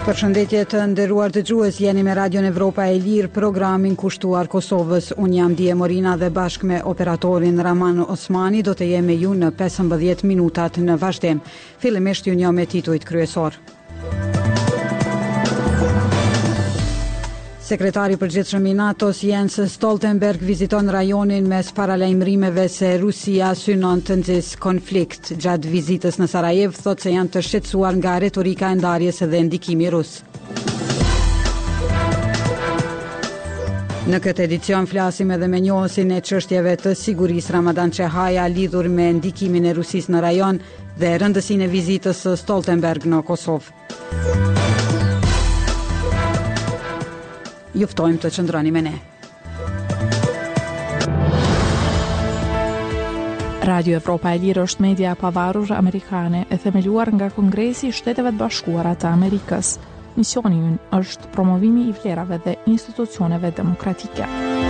Përshëndetje të nderuar dëgjues, jeni me Radion Evropa e Lirë, programin kushtuar Kosovës. Unë jam Dije Morina dhe bashkë me operatorin Raman Osmani do të jemi ju në 15 minutat në vazhdim. Fillimisht ju njoh me titujt kryesor. Sekretari përgjithshëm i NATO-s Jens Stoltenberg viziton rajonin mes paralajmërimeve se Rusia synon të nxjisë konflikt. Gjatë vizitës në Sarajevo thotë se janë të shqetësuar nga retorika e ndarjes dhe ndikimi rus. Në këtë edicion flasim edhe me njohësin e çështjeve të sigurisë Ramadan Çehaja lidhur me ndikimin e Rusisë në rajon dhe rëndësinë e vizitës së Stoltenberg në Kosovë. Ju ftojmë të qëndroni me ne. Radio Evropa e Lirë është media e pavarur amerikane e themeluar nga Kongresi i Shteteve të Bashkuara të Amerikës. Misioni i ynë është promovimi i vlerave dhe institucioneve demokratike.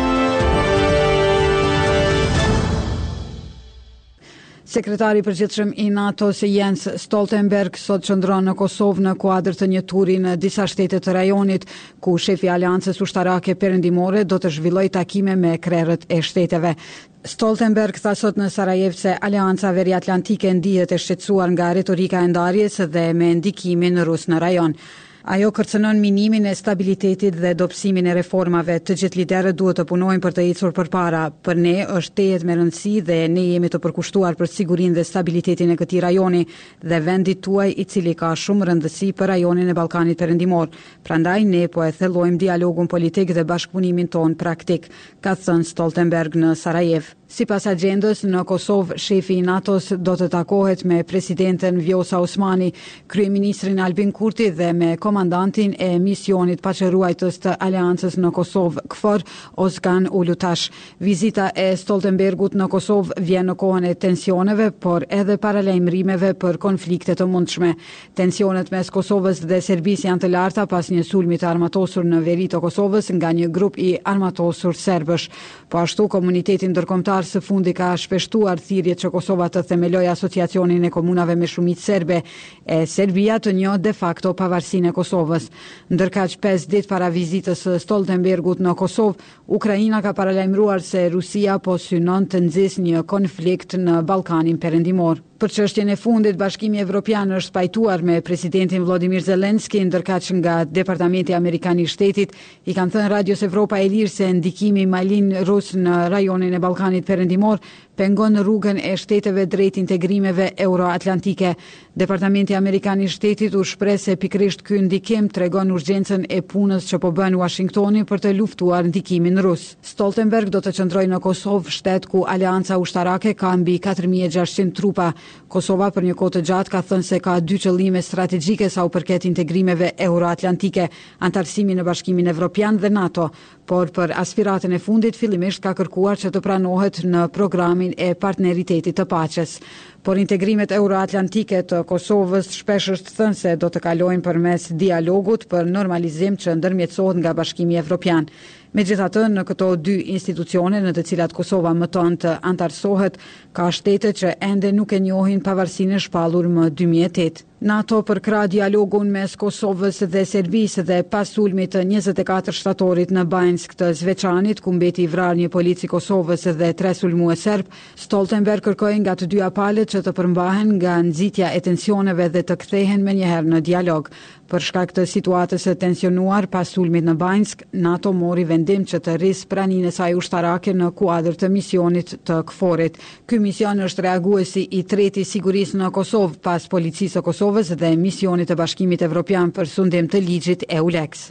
Sekretari përgjithshëm i NATO-s Jens Stoltenberg sot qëndron në Kosovë në kuadër të një turi në disa shtete të rajonit, ku shefi i Aleancës Ushtarake Perëndimore do të zhvillojë takime me krerët e shteteve. Stoltenberg tha sot në Sarajevo se Aleanca Veriatlantike ndihet e shqetësuar nga retorika e ndarjes dhe me ndikimin rus në rajon. Ajo kërcënon minimin e stabilitetit dhe dobësimin e reformave. Të gjithë liderët duhet të punojnë për të ecur përpara. Për ne është tejet me rëndësi dhe ne jemi të përkushtuar për sigurinë dhe stabilitetin e këtij rajoni dhe vendit tuaj i cili ka shumë rëndësi për rajonin e Ballkanit Perëndimor. Prandaj ne po e thellojmë dialogun politik dhe bashkëpunimin ton praktik, ka thënë Stoltenberg në Sarajevo. Sipas agjendës, në Kosovë, shefi i NATO-s do të takohet me presidenten Vjosa Osmani, kryeministrin Albin Kurti dhe me komandantin e misionit paqëruajtës të Aleancës në Kosovë, KFOR, Ozgan Ulutash. Vizita e Stoltenbergut në Kosovë vjen në kohën e tensioneve, por edhe paralajmërimeve për konflikte të mundshme. Tensionet mes Kosovës dhe Serbisë janë të larta pas një sulmi të armatosur në veri të Kosovës nga një grup i armatosur serbësh. Po ashtu, komuniteti ndërkombëtar së fundi ka shpeshtuar thirrjet që Kosova të themelojë asociacionin e komunave me shumicë serbe e Serbia të njohë de facto pavarësinë e Kosovës. Ndërkaq 5 ditë para vizitës së Stoltenbergut në Kosovë, Ukraina ka paralajmëruar se Rusia po synon të nxjisë një konflikt në Ballkanin Perëndimor. Për çështjen e fundit, Bashkimi Evropian është pajtuar me presidentin Volodymyr Zelensky, ndërkaq nga Departamenti Amerikan i Shtetit i kanë thënë Radios Evropa e Lirë se ndikimi malin rus në rajonin e Ballkanit Perëndimor pengon rrugën e shteteve drejt integrimeve euroatlantike. Departamenti Amerikan i Shtetit u shpreh se pikërisht ky ndikim tregon urgjencën e punës që po bën Washingtoni për të luftuar ndikimin rus. Stoltenberg do të qëndrojë në Kosovë, shtet ku Aleanca Ushtarake ka mbi 4600 trupa. Kosova për një kohë të gjatë ka thënë se ka 2 qëllime strategjike sa u përket integrimeve euroatlantike, antarësimi në Bashkimin Evropian dhe NATO, por për aspiratën e fundit fillimisht ka kërkuar që të pranohet në programin e partneritetit të paqes. Por integrimet euroatlantike të Kosovës shpesh është thënë se do të kalojnë përmes dialogut për normalizim që ndërmjetësohet nga Bashkimi Evropian. Megjithatë, në këto 2 institucione në të cilat Kosova mëton të antarësohet, ka shtete që ende nuk e njohin pavarësinë e shpallur më 2008. NATO përkra dialogun mes Kosovës dhe Serbisë dhe pas sulmit të 24 shtatorit në Banjsk të Zveçanit, ku mbeti i vrarë një polic i Kosovës dhe 3 sulmues serb, Stoltenberg kërkoi nga të dyja palët që të përmbahen nga nxitja e tensioneve dhe të kthehen menjëherë në dialog. Për shkak të situatës së tensionuar pas sulmit në Banjsk, NATO mori vendim që të rrisë praninë e saj ushtarake në kuadër të misionit të KFOR-it. Ky mision është reaguesi i treti i sigurisë në Kosovë pas policisë së Kosovës dhe misionit të Bashkimit Evropian për sundim të ligjit EULEX.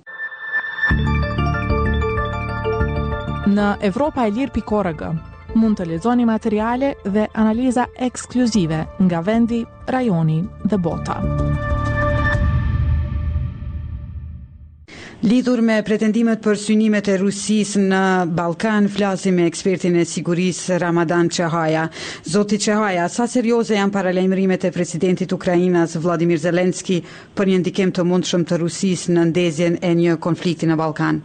Në europaelir.org mund të lexoni materiale dhe analiza ekskluzive nga vendi, rajoni dhe bota. Lidhur me pretendimet për synimet e Rusisë në Ballkan, flasim me ekspertin e sigurisë Ramadan Çehaja. Zoti Çehaja, sa serioze janë paralajmërimet e presidentit Ukrainas Vladimir Zelensky për një ndikim të mundshëm të Rusisë në ndezjen e një konflikti në Ballkan?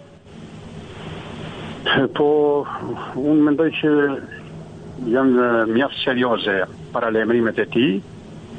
Po, unë mendoj që janë mjaft serioze paralajmërimet e tij.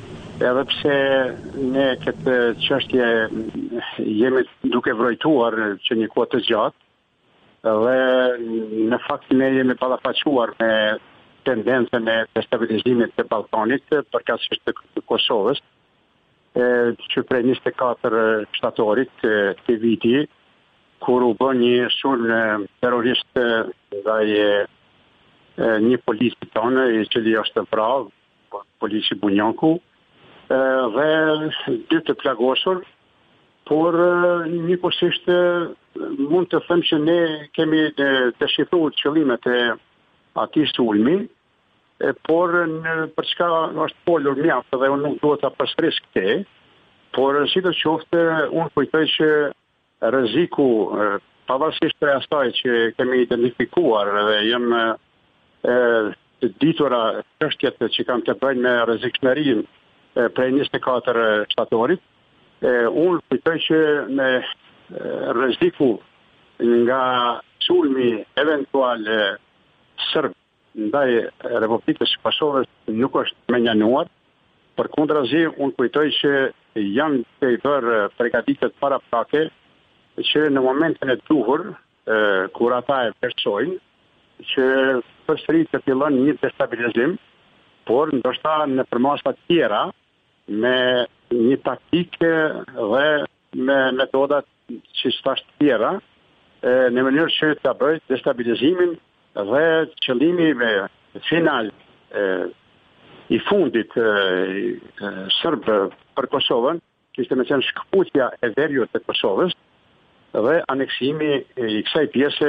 edhe pse ne këtë çështje jemi duke vrojtuar që një kohë të gjatë, dhe në fakt ne jemi ballafaqur me tendencën e destabilizimit të Ballkanit përkatësisht të Kosovës, që prej 24 shtatorit të viti, kur u bë një sulm terrorist ndaj një polici tonë, i cili është vrarë, polici Bunjaku, dhe dy të plagosur, por njëkohësisht mund të them që ne kemi deshifruar qëllimet e atij sulmi, por për çka është folur mjaft dhe unë nuk duhet ta përsëris këtë, por sidoqoftë unë kujtoj që rreziku, pavarësisht prej asaj që kemi identifikuar dhe janë të ditura çështjet që kanë të bëjnë me rrezikshmërinë prej 24 shtatorit, unë kujtoj që me rreziku nga sulmi eventual serb ndaj Republikës së Kosovës nuk është menjanuar. Përkundrazi, unë kujtoj që janë të bërë përgatitjet paraprake që në momentin e duhur, kur ata e vlerësojnë, që përsëri të fillon një destabilizim, por ndoshta në përmasa tjera, me një taktikë dhe me metodat që thash tjera, në mënyrë që ta bëjë destabilizimin dhe qëllimi final i fundit serb për Kosovën, që ishte me qenë shkëputja e veriut të Kosovës dhe aneksimi i kësaj pjese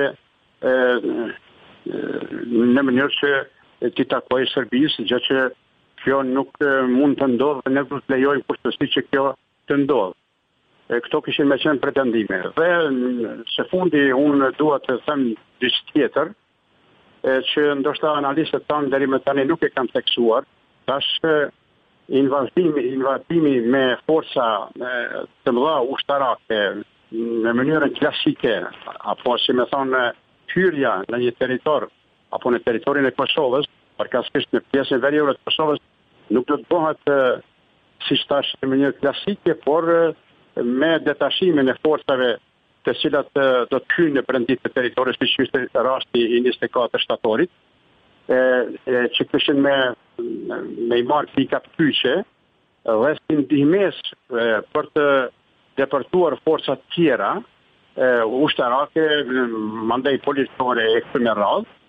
në mënyrë që t'i takojë Serbisë, gjë që kjo nuk mund të ndodhë dhe ne do të lejojmë kushtësi që kjo të ndodhë. Këto kishin me qenë pretendime. Dhe së fundi unë dua të them diçka tjetër, që ndoshta analistët tanë deri më tani nuk e kanë theksuar, tash invadimi me forca të mëdha ushtarake në mënyrën klasike, apo si më thonë hyrja në një territor apo në territorin e Kosovës, përkatësisht në pjesën veriore të Kosovës, nuk do të bëhet siç thash në mënyrë klasike, por me detashimin e forcave të cilat do të hyjnë në brendit të territorit, siç ishte rasti i 24 shtatorit, që kishin me i marrë pikat pyqe dhe si ndihmes për të deportuar forcat tjera ushtarake, mandej policore e këtu me radhë,